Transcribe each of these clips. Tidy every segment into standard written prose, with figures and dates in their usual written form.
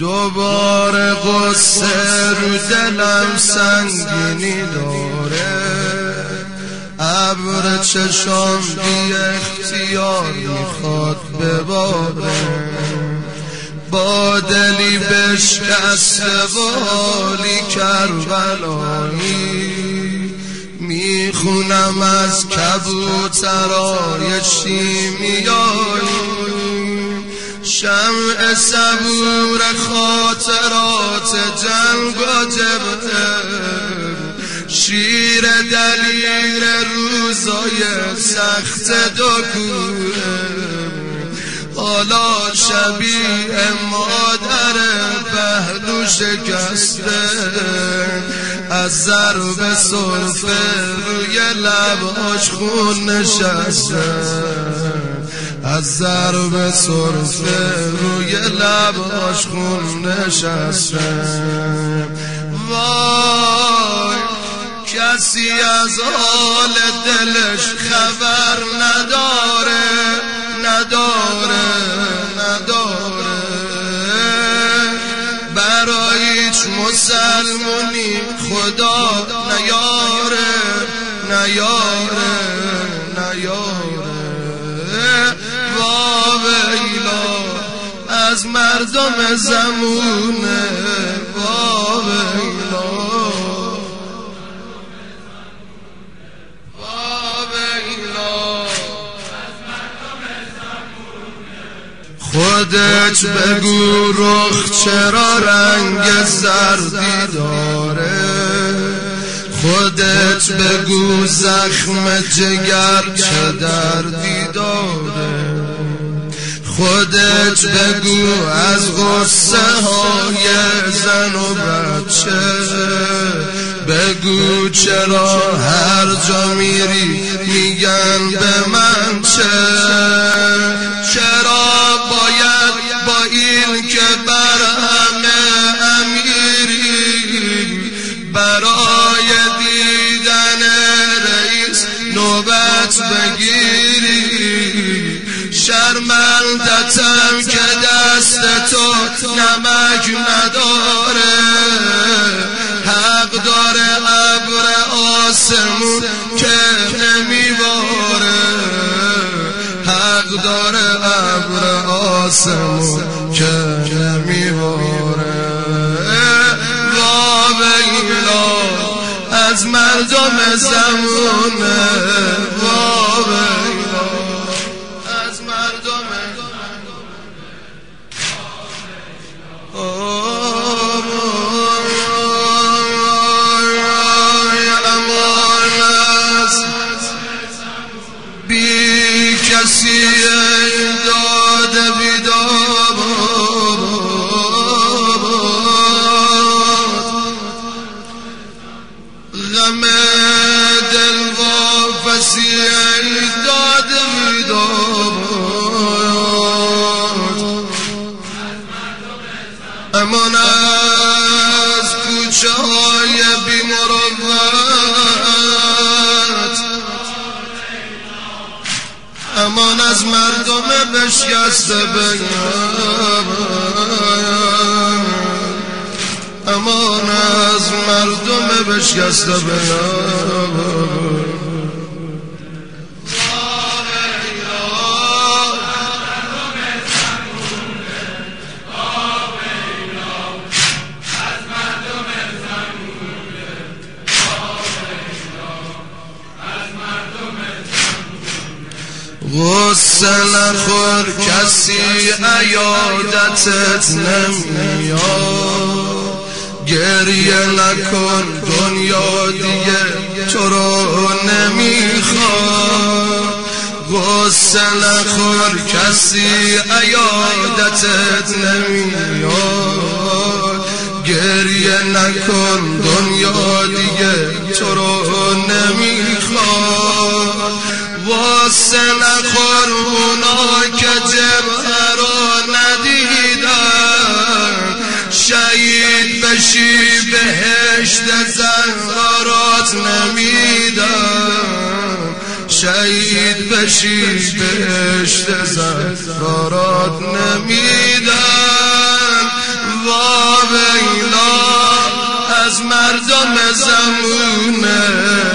دوباره قصه رو دلم سنگینی داره، ابر چشام بی اختیار میخواد بباره، با دلی بشکسته و حالی کربلایی، میخونم از کبوترای شیمیایی، شمع صبور خاطرات جنگ و جبهه، شیر دلیر روزای سخت دو کوه، حالا شبیه مادر پهلو شکسته، از ضرب سرفه روی لبهاش خون نشسته، از ضرب سرفه روی لبهاش خون نشسته. وای کسی از حال دلش خبر نداره، برای هیچ مسلمونی خدا نیاره. واویلا از مردم زمونه، واویلا خودت بگو رخ چرا رنگ زردی داره، خودت بگو زخم جگر چه دردی داره، خودت بگو از غصه های زن و بچه، بگو چرا هر جا میری میگن به من چرا باید با این که بر همه امیری، برای دیدن رئیس نوبت بگیری، شرمندتم که دست تو نمک نداره، حق داره ابر آسمون که نمیباره، حق داره ابر آسمون که نمیباره. واویلا از مردم زمونه، واویلا از مردم امان است بی کسی داد بیداد، غم دل و فسیح داد بیداد، امان از کوچه های بی مروت، امان از مردم بشکسته بیان، امان از مردم بشکسته بیان. غصه نخور کسی عیادتت نمیاد، گریه نکن دنیا دیگه تو رو نمیخواد، غصه نخور کسی عیادتت نمیاد، گریه نکن دنیا دیگه تو رو نمیخواد، واسه نخور اونا که جبهه رو ندیدن، شهید بشی بهشت زهرات نمیدن، شهید بشی بهشت زهرات نمیدن. مردم زمونه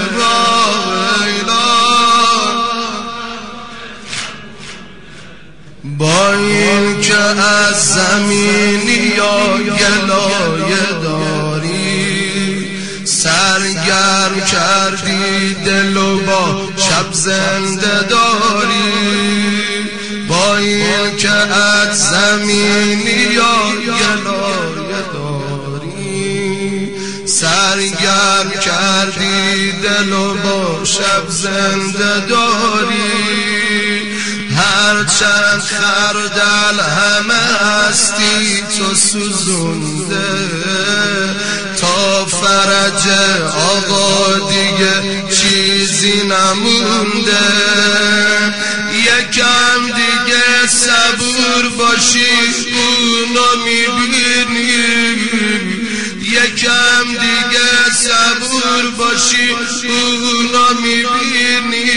با این که از زمینی یا گلایه داری سرگرم کردی دل و با شب زنده داری با این که از زمینی یا گلایه داری سرگرم کردی دل و با شب زنده داری هرچند خردل همه هستی تو سوزونده تا فرج آقا دیگه چیزی نمونده یکم دیگه صبور باشی اونو میبینی یکم دیگه صبور باشی اونو میبینی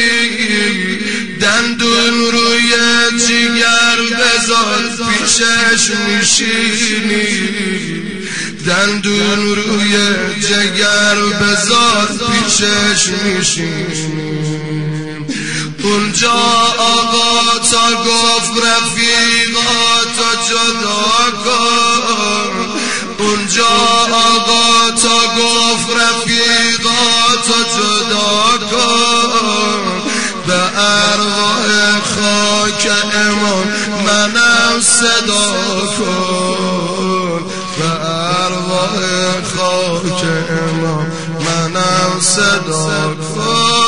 دندون روی جگر بذار پیشش میشینی دندون روی جگر بذار پیشش میشینی اونجا آقا تا گفت رفیقا تا جدا کن اونجا آقا تا گفت رفیقا تا جدا کن به ارواح خاک امام منم صدا کن به ارواح خاک امام منم صدا کن